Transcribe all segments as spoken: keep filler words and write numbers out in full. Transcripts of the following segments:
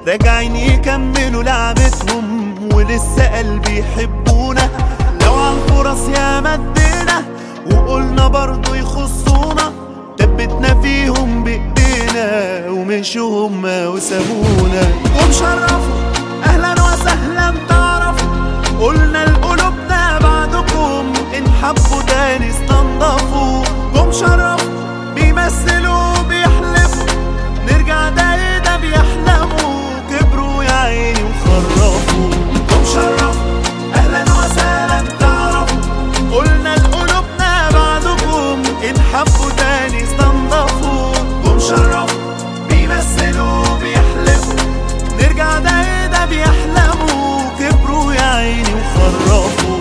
راجعين يكملوا لعبتهم ولسه قلبي يحبونا. لو عالفرص يا مدينا وقلنا برضو يخصونا، دبتنا فيهم بايدينا ومشوا هما وسابونا. ومشرفوا اهلا وسهلا تعرفوا، قلنا لقلوبنا بعدكم ان حبوا تاني استنضفوا. ومشرفوا بيمثلوا بيحلفوا، نرجع ده ده بيحلموا، كبروا يا عيني وخرفوا. ومشرفوا اهلا وسهلا تعرفوا، قلنا لقلوبنا بعدكم ان حبوا تاني استنضفوا. ومشرفوا بيمثلوا بيحلفوا، نرجع ده ده بيحلموا، كبروا يا عيني وخرفوا.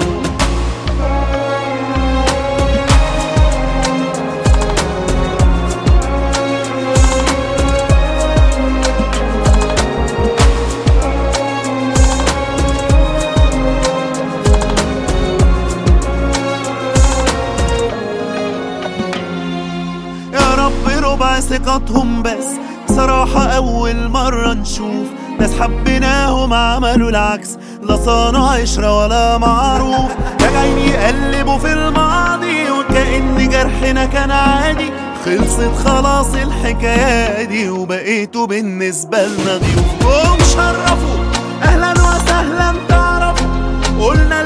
ربع ثقتهم بس بصراحة أول مرة نشوف ناس حبيناهم عملوا العكس، لا صانع عشرة ولا معروف. راجعين يقلبوا في الماضي وكأن جرحنا كان عادي، خلصت خلاص الحكاية دي وبقيتوا بالنسبة لنا ضيوف. ومشرفوا أهلا وسهلا تعرفوا، قلنا